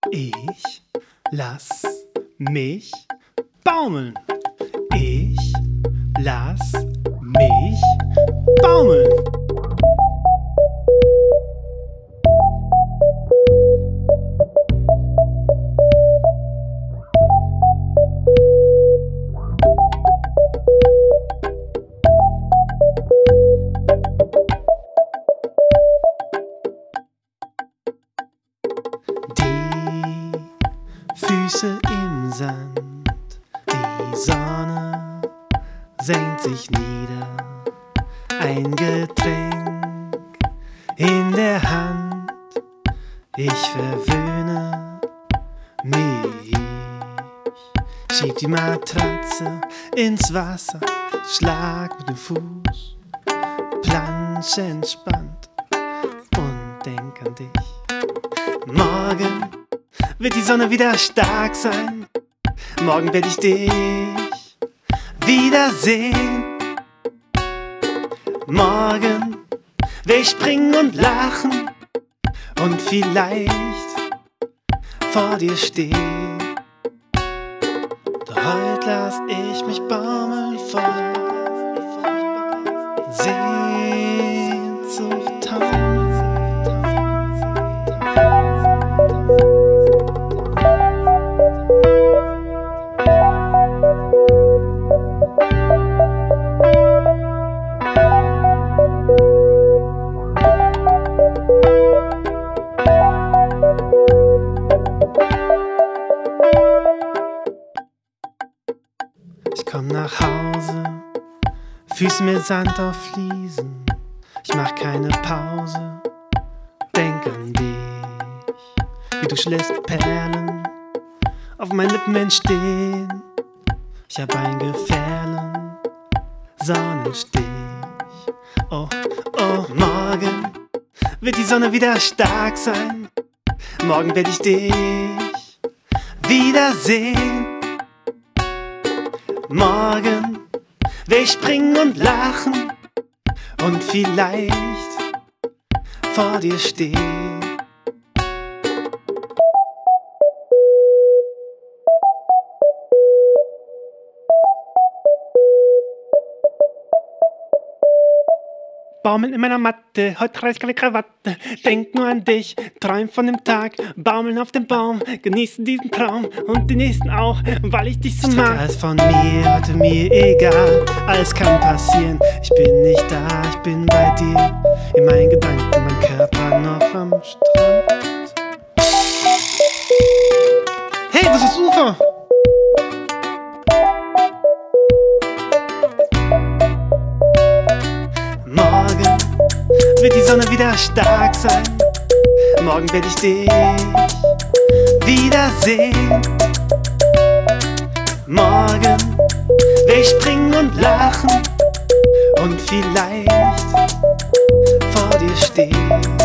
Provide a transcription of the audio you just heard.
Ich lass mich baumeln. Ich lass mich baumeln. Die Füße im Sand, die Sonne senkt sich nieder, ein Getränk in der Hand, ich verwöhne mich, schieb die Matratze ins Wasser, schlag mit dem Fuß, plansch entspannt und denk an dich. Morgen wird die Sonne wieder stark sein. Morgen werde ich dich wiedersehen. Morgen werde ich springen und lachen und vielleicht vor dir stehen. Doch heute lass ich mich baumeln vor Sehnsucht taumeln. Ich komm nach Hause, Füße mit Sand auf Fliesen. Ich mach keine Pause, denk an dich. Wie du lässt Perlen auf meinen Lippen entstehen. Ich hab ein Gefährlen, Sonnenstich. Oh, oh, morgen wird die Sonne wieder stark sein. Morgen werd ich dich wiedersehen. Morgen werd ich springen und lachen und vielleicht vor dir stehen. Baumeln in meiner Matte, heute trage ich keine Krawatte. Denk nur an dich, träum von dem Tag. Baumeln auf dem Baum, genießen diesen Traum und den nächsten auch, weil ich dich so mag. Alles von mir, heute mir egal, alles kann passieren. Ich bin nicht da, ich bin bei dir. In meinen Gedanken, mein Körper noch am Strand. Hey, das ist Ufer! Morgen wird die Sonne wieder stark sein. Morgen werd ich dich wiedersehen. Morgen werd ich springen und lachen und vielleicht vor dir stehen.